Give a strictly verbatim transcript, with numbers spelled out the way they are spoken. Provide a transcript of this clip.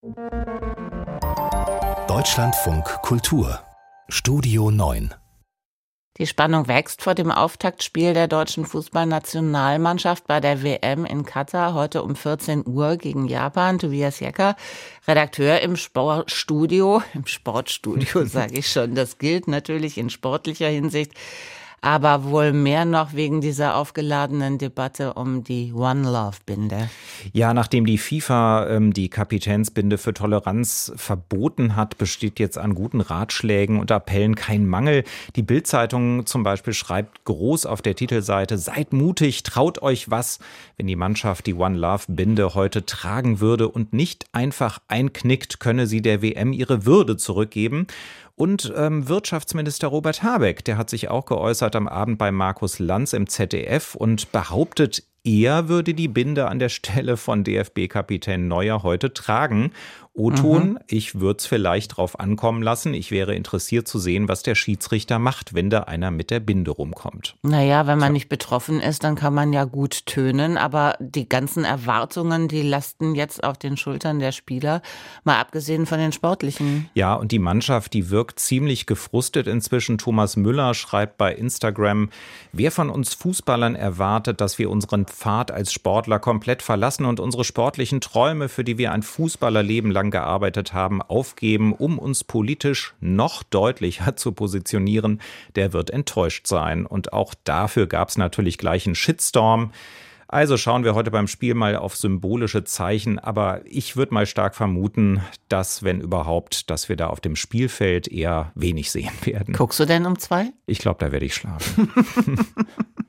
Deutschlandfunk Kultur Studio neun. Die Spannung wächst vor dem Auftaktspiel der deutschen Fußballnationalmannschaft bei der W M in Katar heute um vierzehn Uhr gegen Japan. Tobias Jecker, Redakteur im Sportstudio, im Sportstudio sage ich schon, das gilt natürlich in sportlicher Hinsicht, aber wohl mehr noch wegen dieser aufgeladenen Debatte um die One Love Binde. Ja, nachdem die FIFA ähm, die Kapitänsbinde für Toleranz verboten hat, besteht jetzt an guten Ratschlägen und Appellen kein Mangel. Die Bild-Zeitung zum Beispiel schreibt groß auf der Titelseite: Seid mutig, traut euch was. Wenn die Mannschaft die One Love Binde heute tragen würde und nicht einfach einknickt, könne sie der W M ihre Würde zurückgeben. Und ähm, Wirtschaftsminister Robert Habeck, der hat sich auch geäußert am Abend bei Markus Lanz im Z D F und behauptet, er würde die Binde an der Stelle von D F B-Kapitän Neuer heute tragen. O-Ton, mhm. ich würde es vielleicht drauf ankommen lassen. Ich wäre interessiert zu sehen, was der Schiedsrichter macht, wenn da einer mit der Binde rumkommt. Naja, wenn man Tja. nicht betroffen ist, dann kann man ja gut tönen. Aber die ganzen Erwartungen, die lasten jetzt auf den Schultern der Spieler, mal abgesehen von den sportlichen. Ja, und die Mannschaft, die wirkt ziemlich gefrustet inzwischen. Thomas Müller schreibt bei Instagram: Wer von uns Fußballern erwartet, dass wir unseren Pfad als Sportler komplett verlassen und unsere sportlichen Träume, für die wir ein Fußballerleben lang gearbeitet haben, aufgeben, um uns politisch noch deutlicher zu positionieren, der wird enttäuscht sein. Und auch dafür gab es natürlich gleich einen Shitstorm. Also schauen wir heute beim Spiel mal auf symbolische Zeichen, aber ich würde mal stark vermuten, dass, wenn überhaupt, dass wir da auf dem Spielfeld eher wenig sehen werden. Guckst du denn um zwei? Ich glaube, da werde ich schlafen.